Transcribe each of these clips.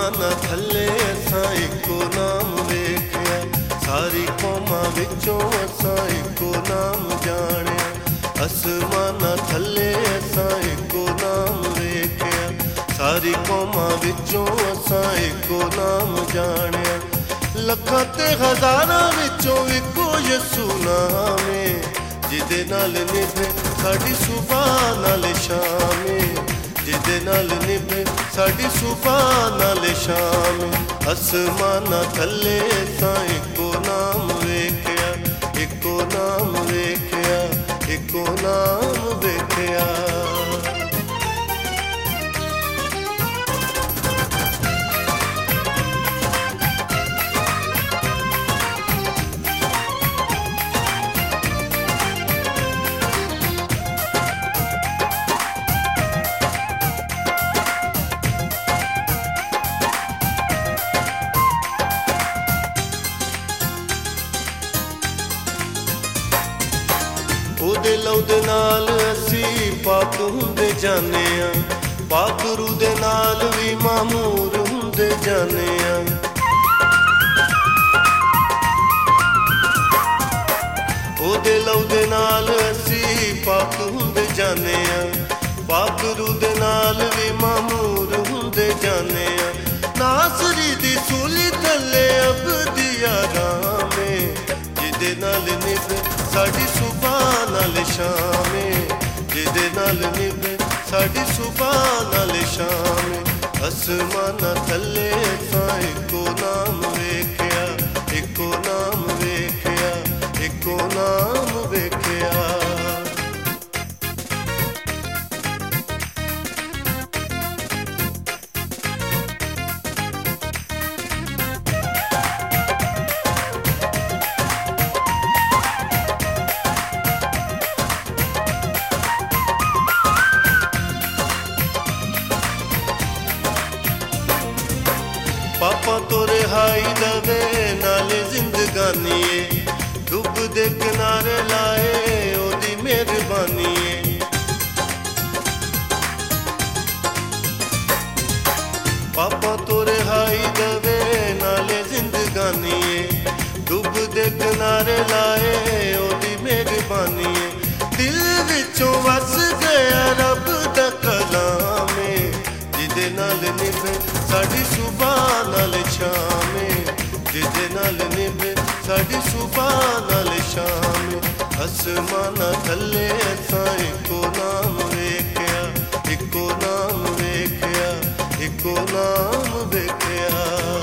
आसमाना थले असां इको नाम वेखिया, सारी कौमां विचों असां इको नाम जानिया। आसमाना थले असां इको नाम वेखिया, सारी कौमां विचों असां इको नाम जानिया। लखां ते हज़ारां विचों इको यसू नाम है, जिदे नाल निभे साडी सुबह नाल शाम, जिदे नाल निभे साडी सुबह नाल शाम। आसमाना थले असां इको नाम वेखिया, इको नाम वेखिया, इको नाम वेखिया। ओदे लहू दे नाल असी पाक हुंदे जाने आ, पाक रूह दे नाल भी मामूर हुंदे जाने आ। ओदे लहू दे नाल असी पाक हुंदे जाने आ, पाक रूह दे नाल भी मामूर हुंदे जाने आ। नासरी दी सूली थले अबदी आराम, जिदे नाल निभे साडी सुबह नाल शाम, जिदे नाल निभे साडी सुबह नाल शाम। आसमाना थले असां इको नाम वेखिया, इको नाम वेखिया, इको नाम वेखिया। पापा तो रिहाई दवे नाले जिंदगानी, डुब दे किनारे लाए ओदी मेहरबानी। पापा तो रिहाई दवे नाले जिंदगानी, डुब दे किनारे लाए ओदी मेहरबानी। दिल विचों वस गया रब दा कलाम, जिदे नाल निभे साडी सुबह नाल शाम, जिदे नाल निभे साडी सुबह नाल शाम। आसमाना थले असां इको नाम वेखिया, इको नाम वेखिया, इको नाम वेखिया।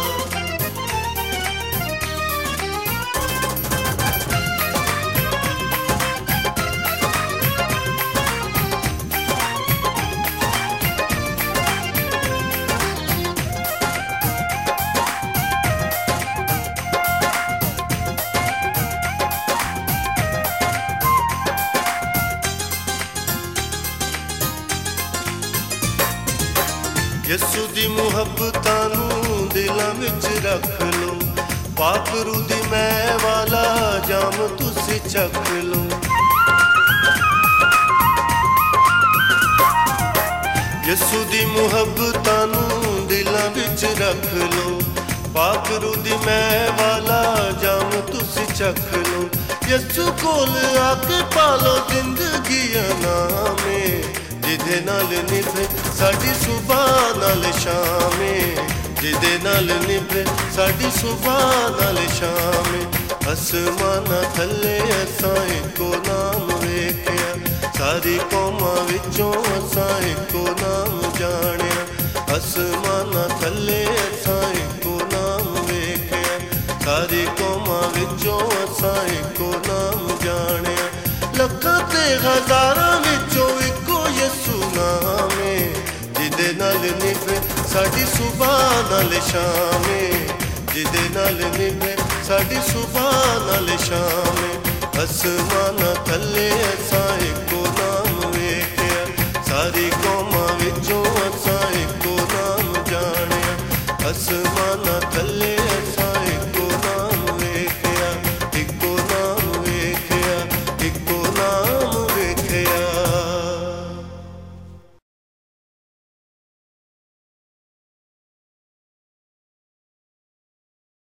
यसू दी मुहब्बतां नूं दिलां विच रख लो, पाक रूह दी मैं वाला जाम तुसी चख लो। यसू दी मुहब्बतां नूं दिलां विच रख लो, पाक रूह दी मैं वाला जाम तुसी चख लो। यसू कोल आके पालो जिंदगी नाम, जिदे नाल निभे साडी सुबह नाल शाम, जिदे नाल निभे साडी सुबह नाल शाम। आसमाना थले असां इको नाम वेखिया, सारी कौमां विचों असां इको नाम जानिया। आसमाना थले असां इको नाम वेखिया, सारी कौमां विचों असां इको नाम जानिया। लखां ते हज़ारां विचों इको यसू नाम, जिदे नाल निभे साडी सुबह नाल शाम, जिदे नाल निभे साडी सुबह नाल शाम। आसमाना थले असां इको